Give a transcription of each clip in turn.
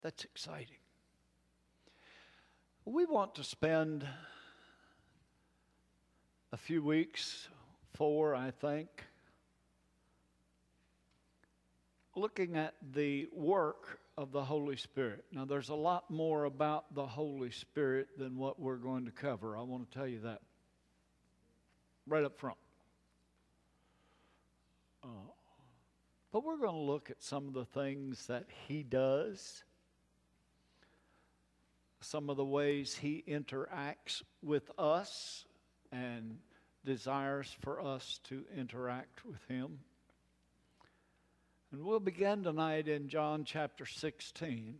That's exciting. We want to spend a few weeks, 4, I think, looking at the work of the Holy Spirit. Now, there's a lot more about the Holy Spirit than what we're going to cover. I want to tell you that right up front. But we're going to look at some of the things that He does, some of the ways He interacts with us and desires for us to interact with Him. And we'll begin tonight in John chapter 16.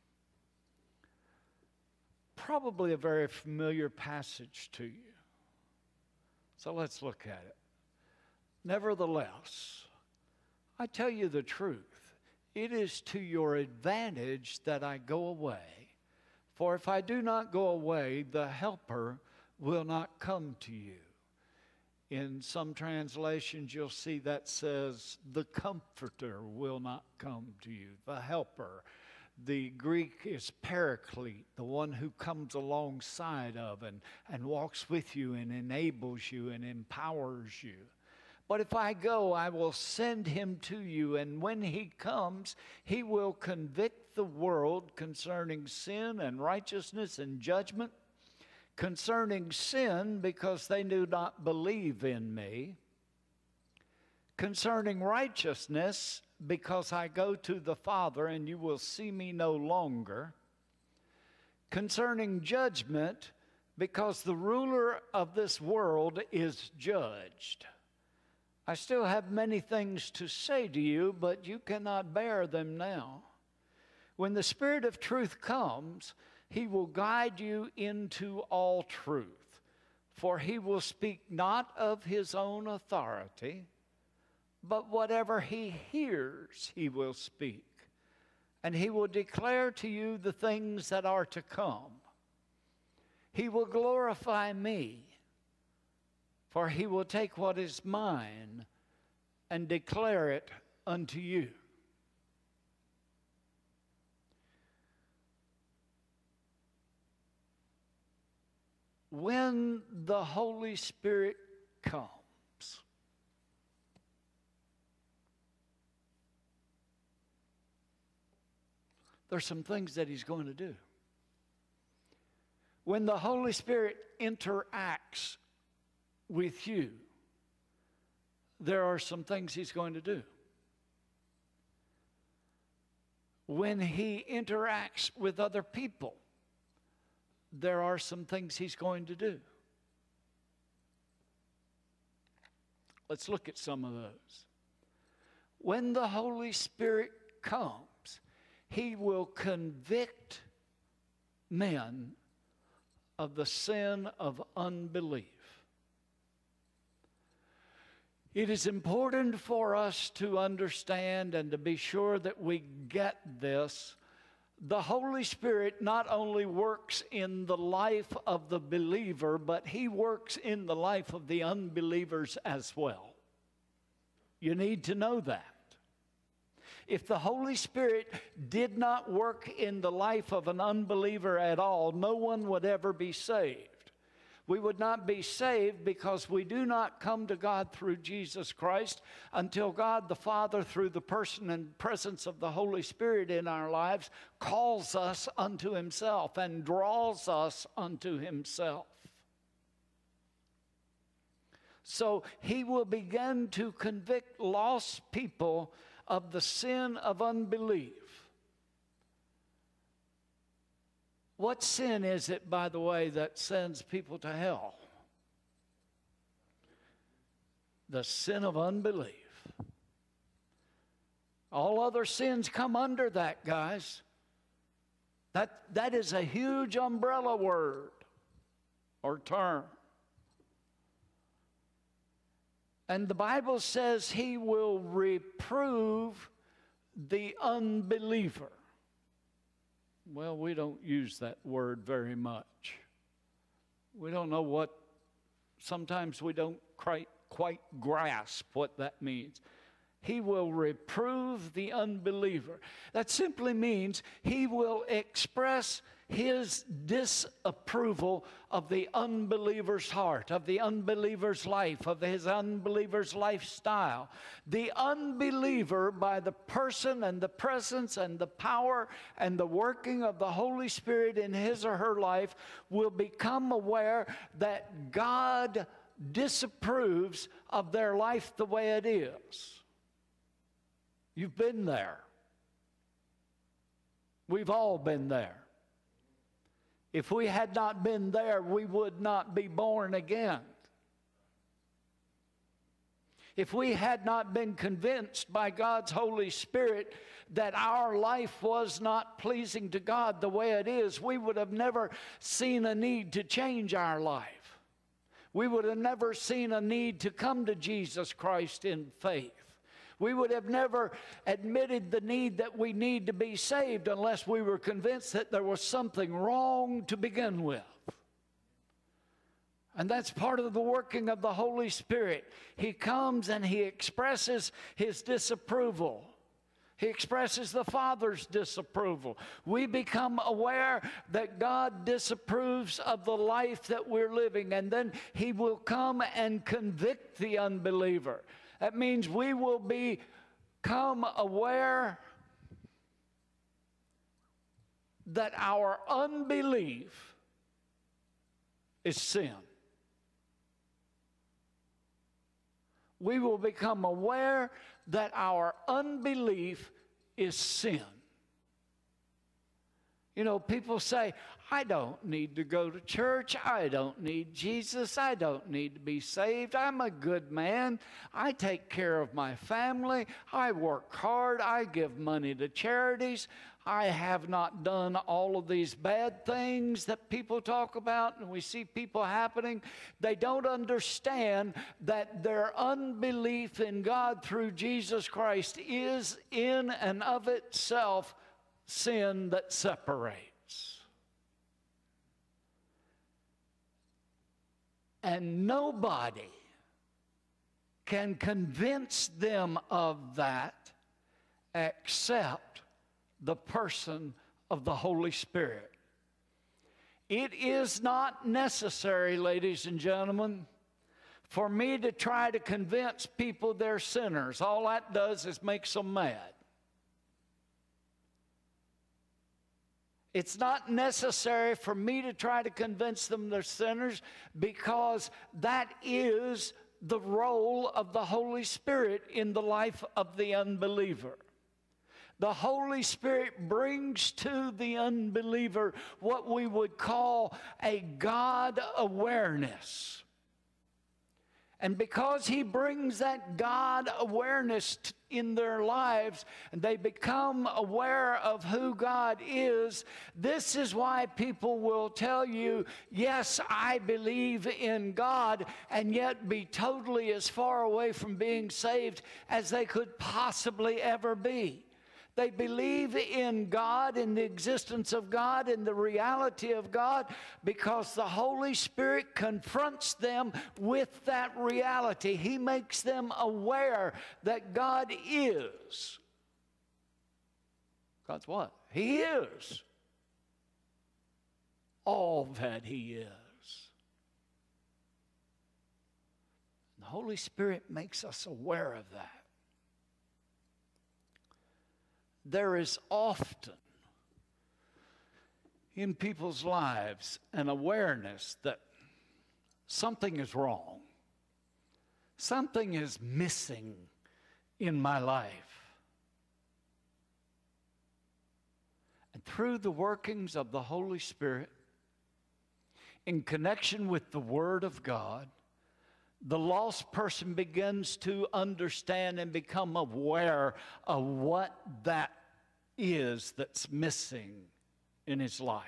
Probably a very familiar passage to you. So let's look at it. Nevertheless, I tell you the truth, it is to your advantage that I go away. For if I do not go away, the Helper will not come to you. In some translations, you'll see that says, the Comforter will not come to you, the Helper. The Greek is Paraclete, the one who comes alongside of and walks with you and enables you and empowers you. But if I go, I will send Him to you, and when He comes, He will convict the world concerning sin and righteousness and judgment. Concerning sin, because they do not believe in me. Concerning righteousness, because I go to the Father and you will see me no longer. Concerning judgment, because the ruler of this world is judged. I still have many things to say to you, but you cannot bear them now. When the Spirit of truth comes, He will guide you into all truth, for He will speak not of His own authority, but whatever He hears, He will speak. And He will declare to you the things that are to come. He will glorify me, for He will take what is mine and declare it unto you. When the Holy Spirit comes, there's some things that He's going to do. When the Holy Spirit interacts with you, there are some things He's going to do. When He interacts with other people, there are some things He's going to do. Let's look at some of those. When the Holy Spirit comes, He will convict men of the sin of unbelief. It is important for us to understand and to be sure that we get this. The Holy Spirit not only works in the life of the believer, but He works in the life of the unbelievers as well. You need to know that. If the Holy Spirit did not work in the life of an unbeliever at all, no one would ever be saved. We would not be saved because we do not come to God through Jesus Christ until God the Father, through the person and presence of the Holy Spirit in our lives, calls us unto Himself and draws us unto Himself. So He will begin to convict lost people of the sin of unbelief. What sin is it, by the way, that sends people to hell? The sin of unbelief. All other sins come under that, guys. That is a huge umbrella word or term. And the Bible says He will reprove the unbeliever. Well, we don't use that word very much. We don't know sometimes we don't quite grasp what that means. He will reprove the unbeliever. That simply means He will express His disapproval of the unbeliever's heart, of the unbeliever's life, of his unbeliever's lifestyle. The unbeliever, by the person and the presence and the power and the working of the Holy Spirit in his or her life, will become aware that God disapproves of their life the way it is. You've been there. We've all been there. If we had not been there, we would not be born again. If we had not been convinced by God's Holy Spirit that our life was not pleasing to God the way it is, we would have never seen a need to change our life. We would have never seen a need to come to Jesus Christ in faith. We would have never admitted the need that we need to be saved unless we were convinced that there was something wrong to begin with. And that's part of the working of the Holy Spirit. He comes and He expresses His disapproval. He expresses the Father's disapproval. We become aware that God disapproves of the life that we're living, and then He will come and convict the unbeliever. That means we will become aware that our unbelief is sin. We will become aware that our unbelief is sin. You know, people say, I don't need to go to church. I don't need Jesus. I don't need to be saved. I'm a good man. I take care of my family. I work hard. I give money to charities. I have not done all of these bad things that people talk about, and we see people happening. They don't understand that their unbelief in God through Jesus Christ is in and of itself sin that separates. And nobody can convince them of that except the person of the Holy Spirit. It is not necessary, ladies and gentlemen, for me to try to convince people they're sinners. All that does is makes them mad. It's not necessary for me to try to convince them they're sinners, because that is the role of the Holy Spirit in the life of the unbeliever. The Holy Spirit brings to the unbeliever what we would call a God awareness. And because He brings that God awareness in their lives, and they become aware of who God is, this is why people will tell you, yes, I believe in God, and yet be totally as far away from being saved as they could possibly ever be. They believe in God, in the existence of God, in the reality of God, because the Holy Spirit confronts them with that reality. He makes them aware that God is. God's what? He is all that He is. The Holy Spirit makes us aware of that. There is often in people's lives an awareness that something is wrong. Something is missing in my life. And through the workings of the Holy Spirit, in connection with the Word of God, the lost person begins to understand and become aware of what that is that's missing in his life.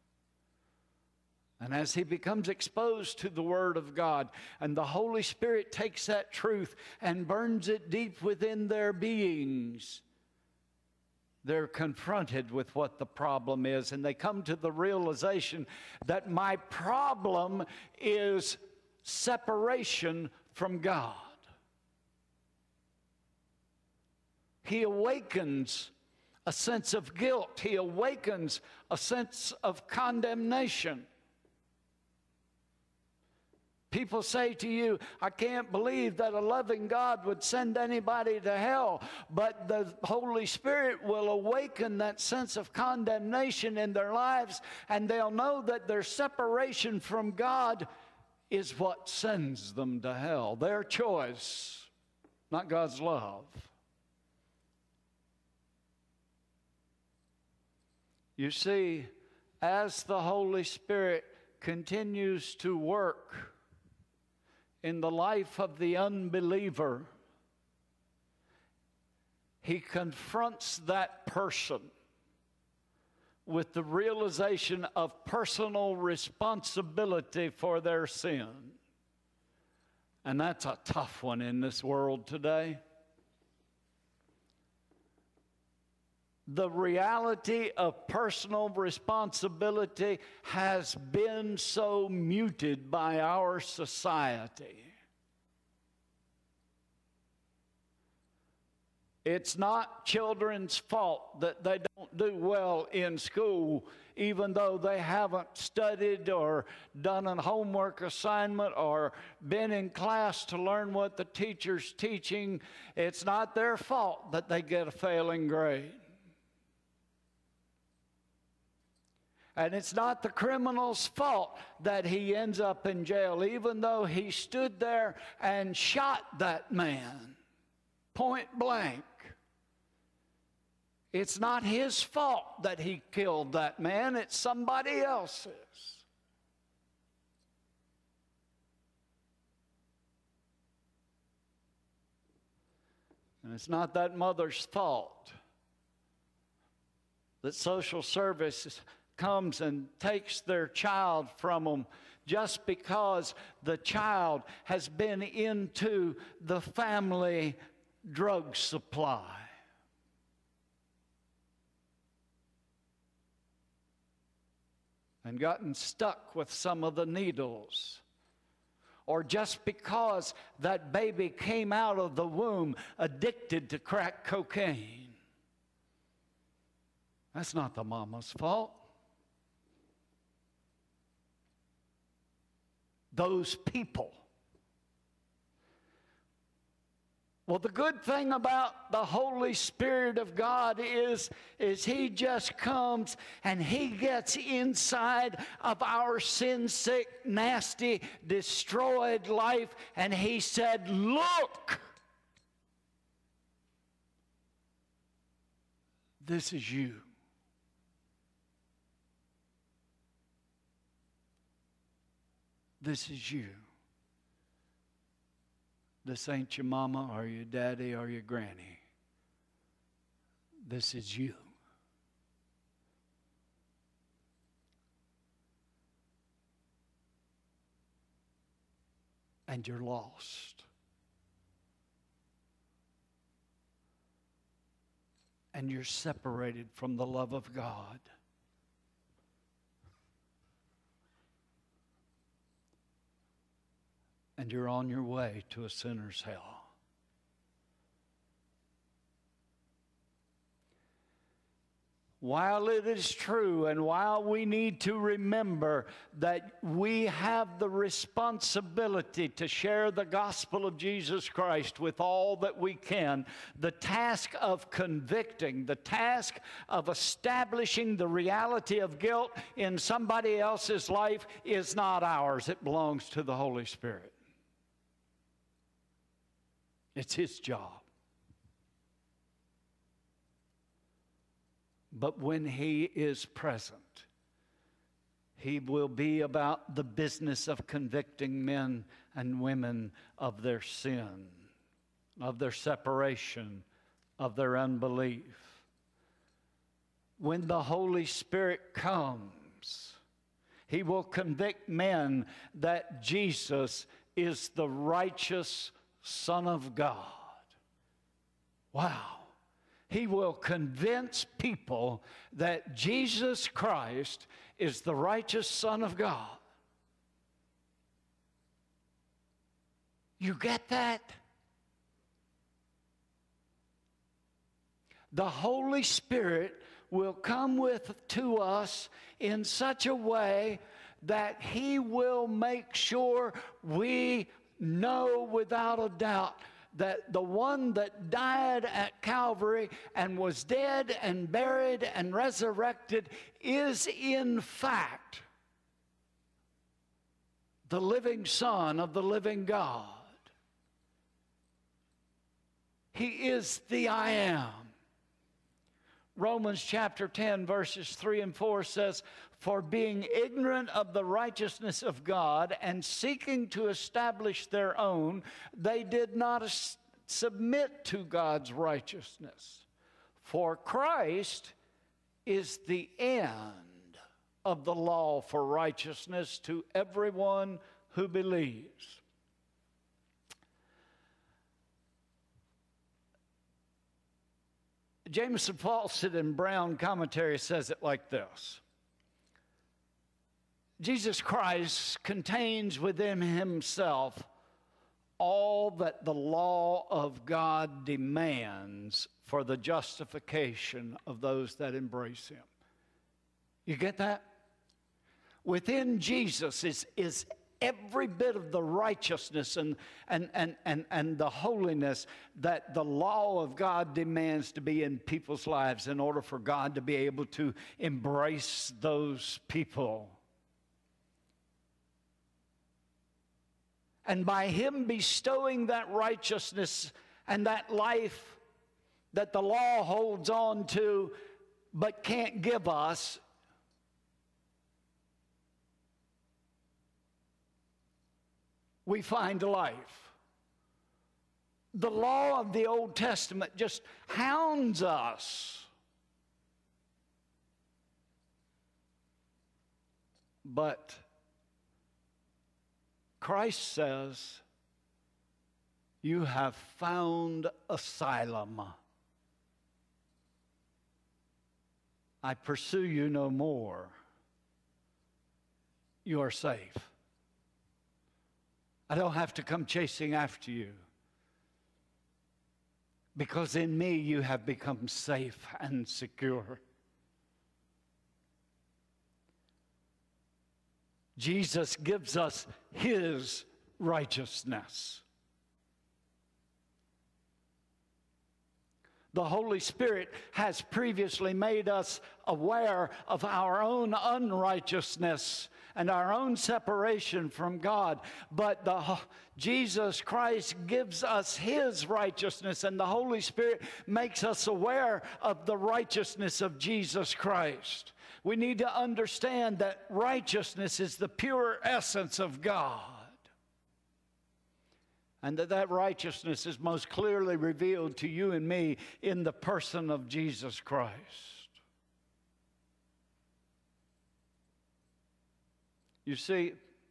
And as he becomes exposed to the Word of God, and the Holy Spirit takes that truth and burns it deep within their beings, they're confronted with what the problem is, and they come to the realization that my problem is separation from God. He awakens a sense of guilt. He awakens a sense of condemnation. People say to you, I can't believe that a loving God would send anybody to hell. But the Holy Spirit will awaken that sense of condemnation in their lives, and they'll know that their separation from God is what sends them to hell. Their choice, not God's love. You see, as the Holy Spirit continues to work in the life of the unbeliever, he confronts that person with the realization of personal responsibility for their sin. And that's a tough one in this world today. The reality of personal responsibility has been so muted by our society. It's not children's fault that they don't do well in school, even though they haven't studied or done a homework assignment or been in class to learn what the teacher's teaching. It's not their fault that they get a failing grade. And it's not the criminal's fault that he ends up in jail, even though he stood there and shot that man, point blank. It's not his fault that he killed that man, it's somebody else's. And it's not that mother's fault that social services comes and takes their child from them just because the child has been into the family drug supply. And gotten stuck with some of the needles. Or just because that baby came out of the womb addicted to crack cocaine. That's not the mama's fault. Those people. Well, the good thing about the Holy Spirit of God is He just comes and He gets inside of our sin-sick, nasty, destroyed life, and He said, look, this is you. This is you. This ain't your mama or your daddy or your granny. This is you. And you're lost. And you're separated from the love of God. And you're on your way to a sinner's hell. While it is true and while we need to remember that we have the responsibility to share the gospel of Jesus Christ with all that we can, the task of convicting, the task of establishing the reality of guilt in somebody else's life is not ours. It belongs to the Holy Spirit. It's His job. But when He is present, He will be about the business of convicting men and women of their sin, of their separation, of their unbelief. When the Holy Spirit comes, He will convict men that Jesus is the righteous Son of God. Wow. He will convince people that Jesus Christ is the righteous Son of God. You get that? the Holy Spirit will come to us in such a way that He will make sure we know without a doubt that the one that died at Calvary and was dead and buried and resurrected is in fact the living Son of the living God. He is the I am. Romans chapter 10 verses 3 and 4 says, "For being ignorant of the righteousness of God and seeking to establish their own, they did not submit to God's righteousness. For Christ is the end of the law for righteousness to everyone who believes." Jameson Fawcett in Brown Commentary says it like this: Jesus Christ contains within Himself all that the law of God demands for the justification of those that embrace Him. You get that? Within Jesus is every bit of the righteousness and the holiness that the law of God demands to be in people's lives in order for God to be able to embrace those people. And by Him bestowing that righteousness and that life that the law holds on to but can't give us, we find life. The law of the Old Testament just hounds us. But Christ says, "You have found asylum. I pursue you no more. You are safe. I don't have to come chasing after you, because in me you have become safe and secure." Jesus gives us His righteousness. The Holy Spirit has previously made us aware of our own unrighteousness and our own separation from God. But Jesus Christ gives us His righteousness, and the Holy Spirit makes us aware of the righteousness of Jesus Christ. We need to understand that righteousness is the pure essence of God, and that righteousness is most clearly revealed to you and me in the person of Jesus Christ. You see,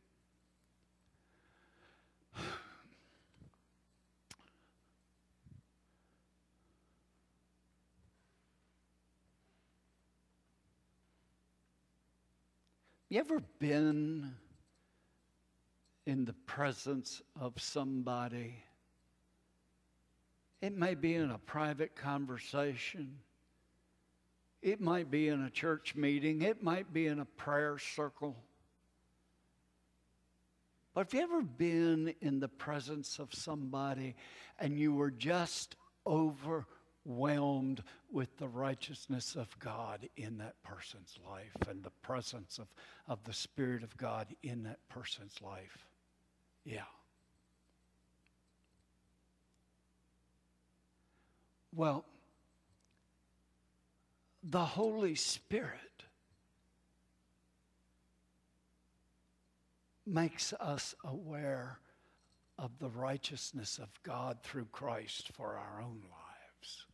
you ever been in the presence of somebody? It may be in a private conversation. It might be in a church meeting. It might be in a prayer circle. But have you ever been in the presence of somebody and you were just overwhelmed with the righteousness of God in that person's life and the presence of the Spirit of God in that person's life? Yeah. Well, the Holy Spirit makes us aware of the righteousness of God through Christ for our own lives.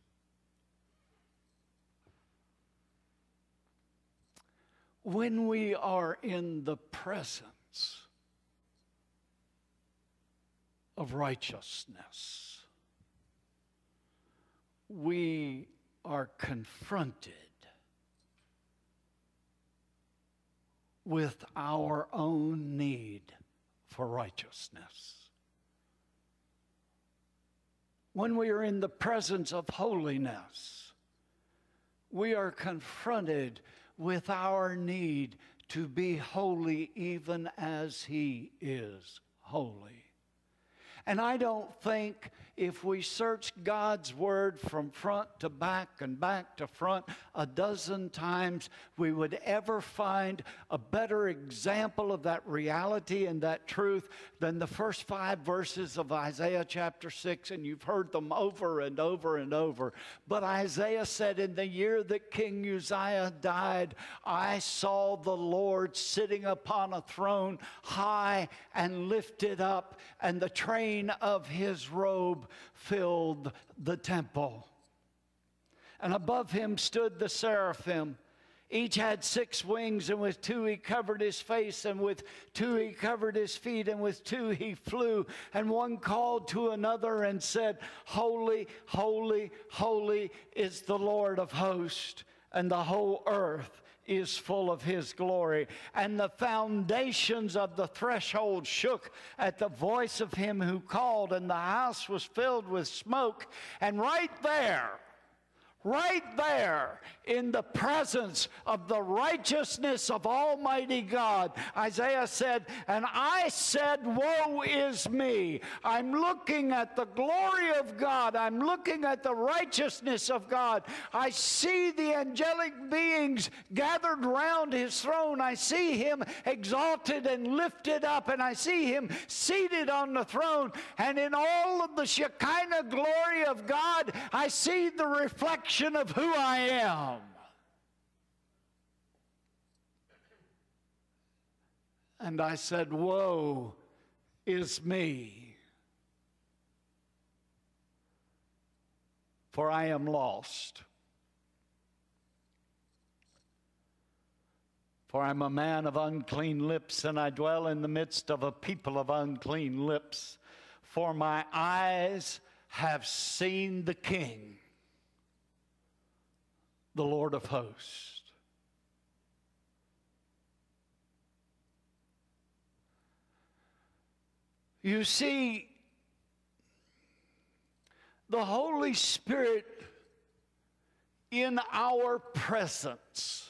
When we are in the presence of righteousness, we are confronted with our own need for righteousness. When we are in the presence of holiness, we are confronted with our need to be holy even as He is holy. And I don't think if we search God's Word from front to back and back to front a dozen times, we would ever find a better example of that reality and that truth than the first 5 verses of Isaiah chapter 6, and you've heard them over and over and over. But Isaiah said, in the year that King Uzziah died, I saw the Lord sitting upon a throne high and lifted up, and the train of His robe filled the temple. And above Him stood the seraphim. Each had 6 wings, and with 2 He covered His face, and with 2 He covered His feet, and with 2 He flew. And one called to another and said, Holy, holy, holy is the Lord of hosts, and the whole earth is full of His glory. And the foundations of the threshold shook at the voice of Him who called, and the house was filled with smoke. And right there in the presence of the righteousness of Almighty God, Isaiah said, and I said, woe is me. I'm looking at the glory of God. I'm looking at the righteousness of God. I see the angelic beings gathered round His throne. I see Him exalted and lifted up, and I see Him seated on the throne. And in all of the Shekinah glory of God, I see the reflection of who I am. And I said, woe is me, for I am lost. For I'm a man of unclean lips, and I dwell in the midst of a people of unclean lips. For my eyes have seen the King, the Lord of hosts. You see, the Holy Spirit in our presence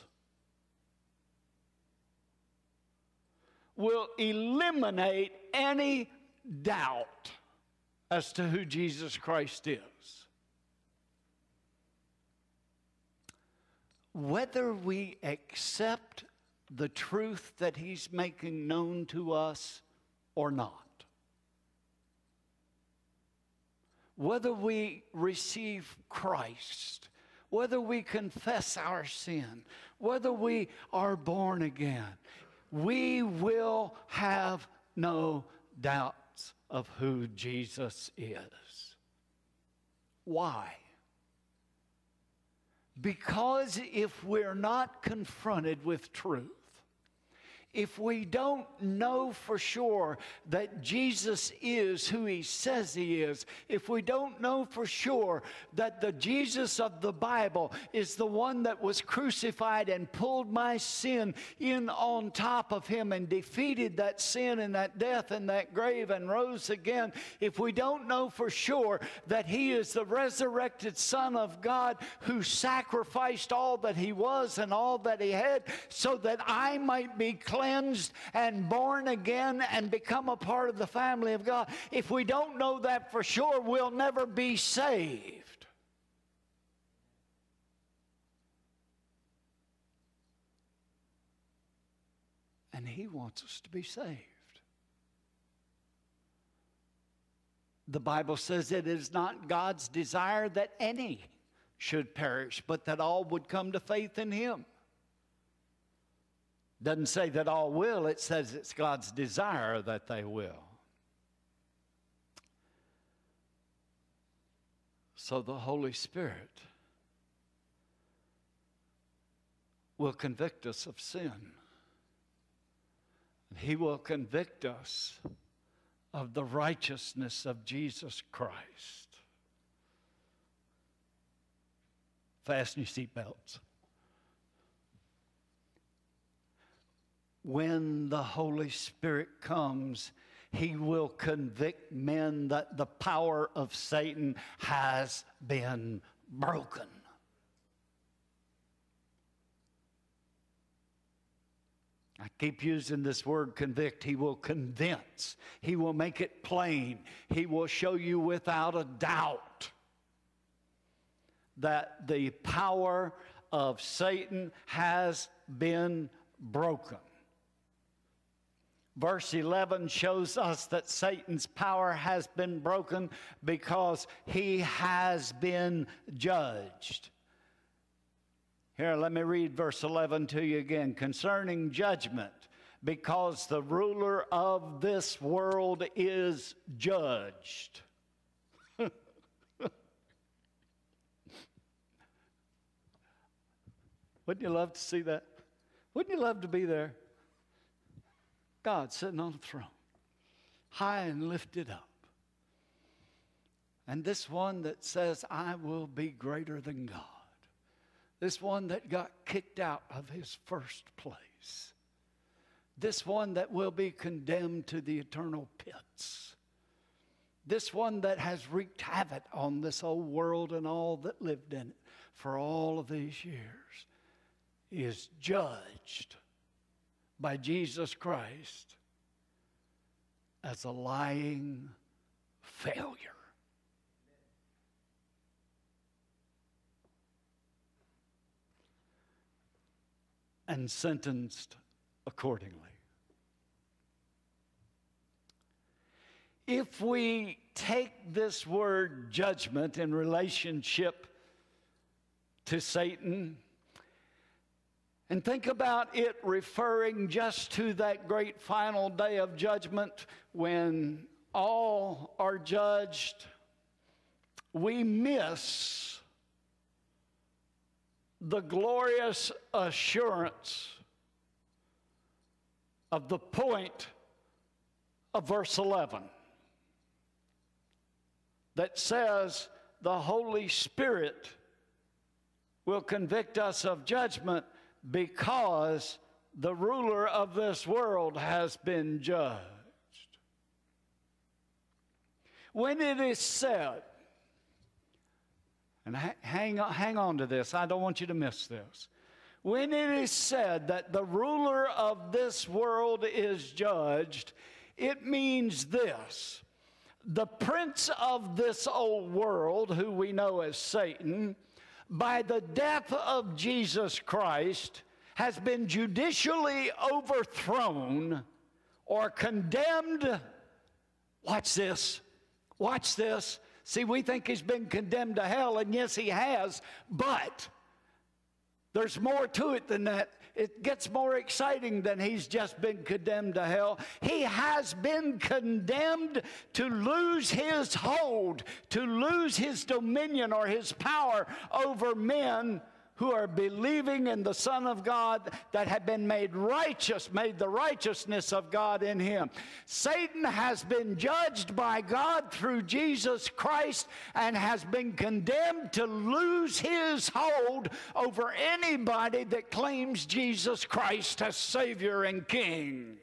will eliminate any doubt as to who Jesus Christ is. Whether we accept the truth that He's making known to us or not. Whether we receive Christ, whether we confess our sin, whether we are born again, we will have no doubts of who Jesus is. Why? Because if we're not confronted with truth, if we don't know for sure that Jesus is who He says He is, if we don't know for sure that the Jesus of the Bible is the one that was crucified and pulled my sin in on top of Him and defeated that sin and that death and that grave and rose again, if we don't know for sure that He is the resurrected Son of God who sacrificed all that He was and all that He had so that I might be cleansed and born again and become a part of the family of God, if we don't know that for sure, we'll never be saved. And He wants us to be saved. The Bible says it is not God's desire that any should perish, but that all would come to faith in Him. Doesn't say that all will, it says it's God's desire that they will. So the Holy Spirit will convict us of sin. He will convict us of the righteousness of Jesus Christ. Fasten your seatbelts. When the Holy Spirit comes, He will convict men that the power of Satan has been broken. I keep using this word convict. He will convince. He will make it plain. He will show you without a doubt that the power of Satan has been broken. Verse 11 shows us that Satan's power has been broken because he has been judged. Here, let me read verse 11 to you again. Concerning judgment, because the ruler of this world is judged. Wouldn't you love to see that? Wouldn't you love to be there? God sitting on a throne, high and lifted up. And this one that says, I will be greater than God. This one that got kicked out of his first place. This one that will be condemned to the eternal pits. This one that has wreaked havoc on this old world and all that lived in it for all of these years is judged by Jesus Christ as a lying failure. And sentenced accordingly. If we take this word judgment in relationship to Satan and think about it referring just to that great final day of judgment when all are judged, we miss the glorious assurance of the point of verse 11 that says the Holy Spirit will convict us of judgment because the ruler of this world has been judged. When it is said, and hang on to this, I don't want you to miss this. When it is said that the ruler of this world is judged, it means this. The prince of this old world, who we know as Satan, by the death of Jesus Christ, has been judicially overthrown or condemned. Watch this. Watch this. See, we think he's been condemned to hell, and yes, he has, but there's more to it than that. It gets more exciting than he's just been condemned to hell. He has been condemned to lose his hold, to lose his dominion or his power over men who are believing in the Son of God that have been made righteous, made the righteousness of God in him. Satan has been judged by God through Jesus Christ and has been condemned to lose his hold over anybody that claims Jesus Christ as Savior and King.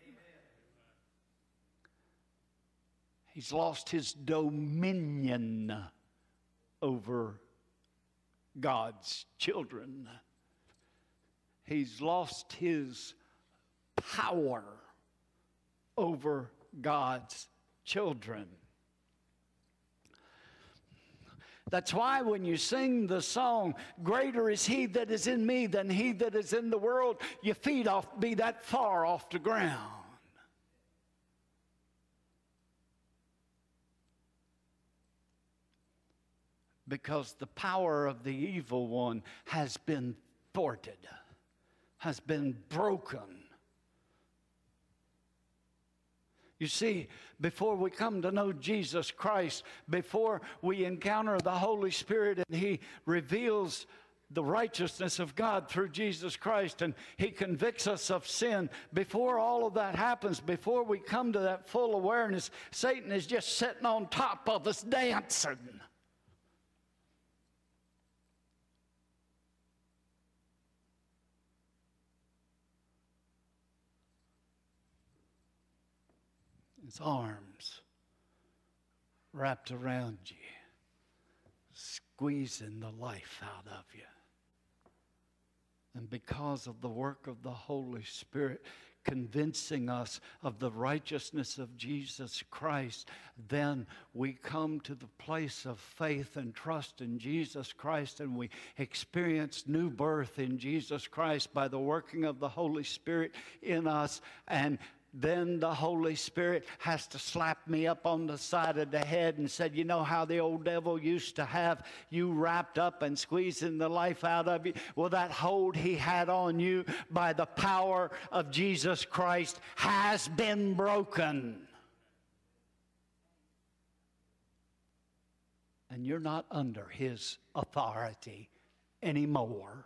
He's lost his dominion over God's children. He's lost his power over God's children. That's why when you sing the song, greater is he that is in me than he that is in the world, your feet be that far off the ground. Because the power of the evil one has been thwarted, has been broken. You see, before we come to know Jesus Christ, before we encounter the Holy Spirit and he reveals the righteousness of God through Jesus Christ and he convicts us of sin, before all of that happens, before we come to that full awareness, Satan is just sitting on top of us dancing. His arms wrapped around you, squeezing the life out of you. And because of the work of the Holy Spirit, convincing us of the righteousness of Jesus Christ, then we come to the place of faith and trust in Jesus Christ, and we experience new birth in Jesus Christ by the working of the Holy Spirit in us. And then the Holy Spirit has to slap me up on the side of the head and said, you know how the old devil used to have you wrapped up and squeezing the life out of you? Well, that hold he had on you by the power of Jesus Christ has been broken. And you're not under his authority anymore.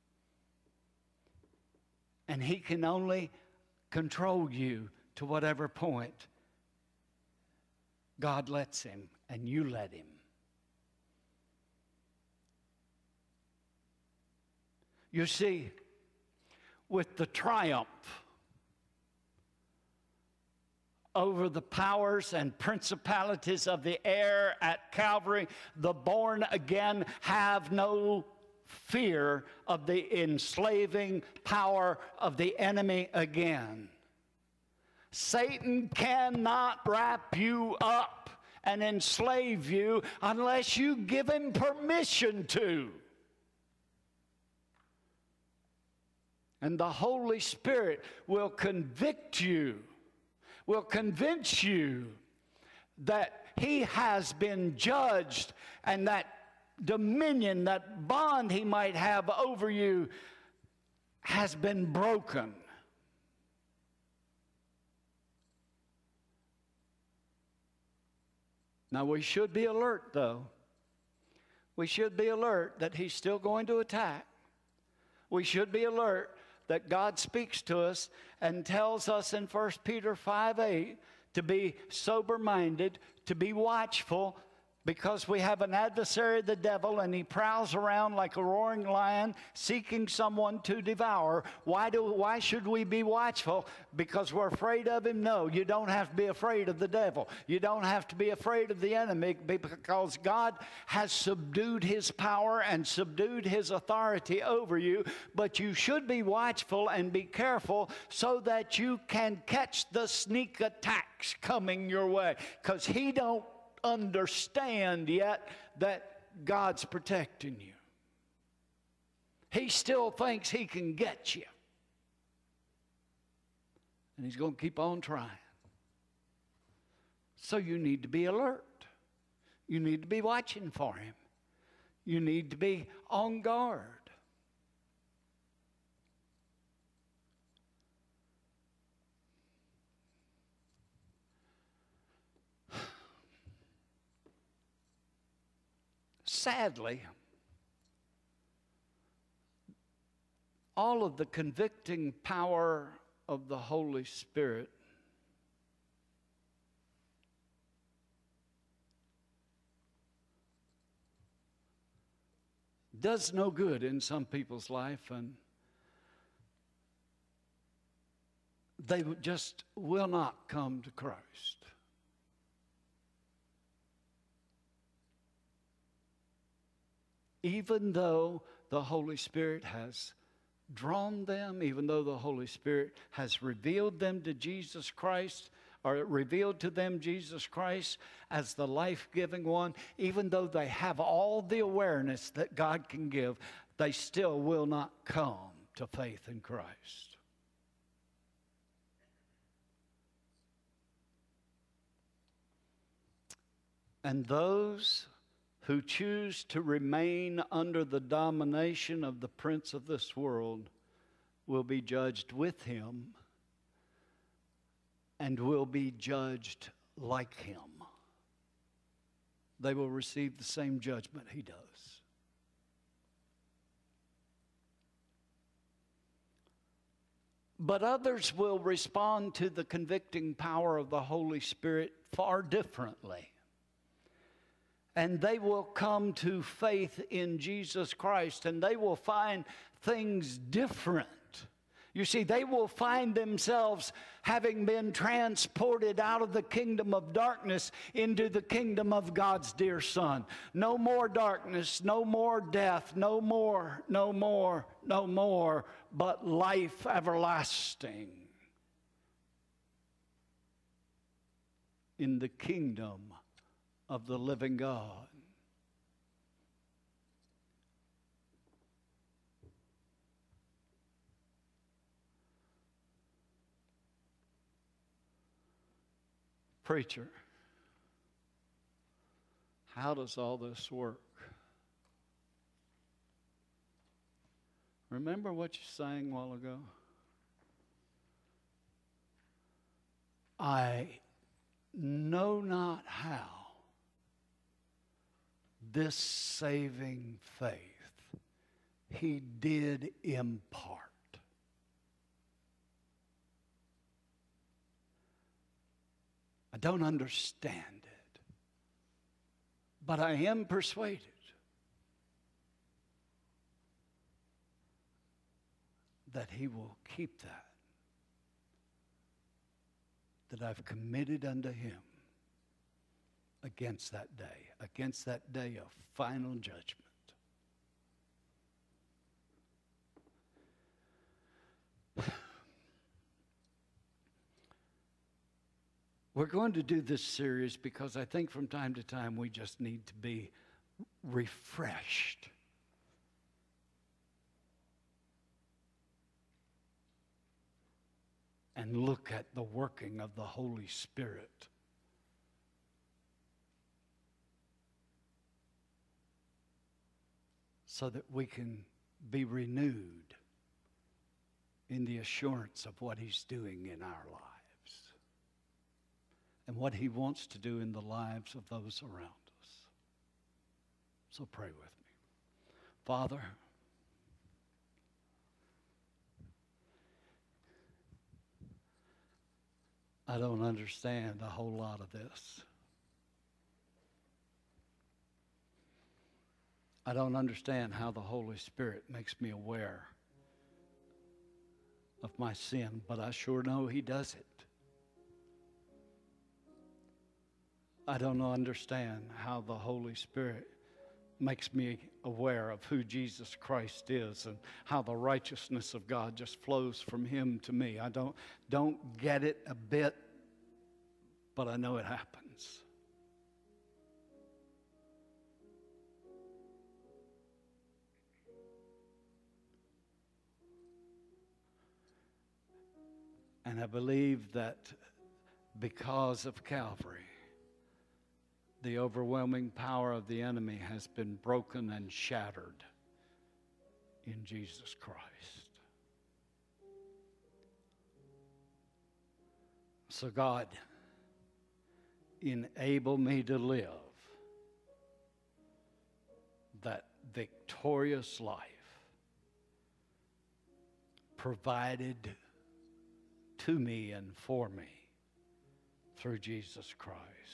And he can only control you to whatever point God lets him and you let him. You see, with the triumph over the powers and principalities of the air at Calvary, the born again have no fear of the enslaving power of the enemy again. Satan cannot wrap you up and enslave you unless you give him permission to. And the Holy Spirit will convict you, will convince you that he has been judged, and that dominion, that bond he might have over you, has been broken. Now, we should be alert, though. We should be alert that he's still going to attack. We should be alert that God speaks to us and tells us in 1 Peter 5:8 to be sober-minded, to be watchful, because we have an adversary, the devil, and he prowls around like a roaring lion seeking someone to devour. Why should we be watchful? Because we're afraid of him? No, you don't have to be afraid of the devil. You don't have to be afraid of the enemy, because God has subdued his power and subdued his authority over you. But you should be watchful and be careful so that you can catch the sneak attacks coming your way, because he don't understand yet that God's protecting you. He still thinks he can get you. And he's going to keep on trying. So you need to be alert. You need to be watching for him. You need to be on guard. Sadly, all of the convicting power of the Holy Spirit does no good in some people's life, and they just will not come to Christ. Even though the Holy Spirit has drawn them, even though the Holy Spirit has revealed them to Jesus Christ, or revealed to them Jesus Christ as the life-giving one, even though they have all the awareness that God can give, they still will not come to faith in Christ. And those who choose to remain under the domination of the prince of this world will be judged with him and will be judged like him. They will receive the same judgment he does. But others will respond to the convicting power of the Holy Spirit far differently. And they will come to faith in Jesus Christ, and they will find things different. You see, they will find themselves having been transported out of the kingdom of darkness into the kingdom of God's dear Son. No more darkness, no more death, no more, but life everlasting. in the kingdom of the living God. Preacher, how does all this work? Remember what you sang a while ago? I know not how this saving faith He did impart. I don't understand it, but I am persuaded that He will keep that I've committed unto Him against that day of final judgment. We're going to do this series because I think from time to time we just need to be refreshed. And look at the working of the Holy Spirit. So that we can be renewed in the assurance of what He's doing in our lives. And what He wants to do in the lives of those around us. So pray with me. Father, I don't understand a whole lot of this. I don't understand how the Holy Spirit makes me aware of my sin, but I sure know He does it. I don't understand how the Holy Spirit makes me aware of who Jesus Christ is and how the righteousness of God just flows from Him to me. I don't get it a bit, but I know it happens. And I believe that because of Calvary, the overwhelming power of the enemy has been broken and shattered in Jesus Christ. So God, enable me to live that victorious life provided to me and for me through Jesus Christ.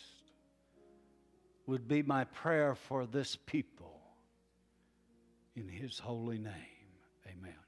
Would be my prayer for this people in His holy name. Amen.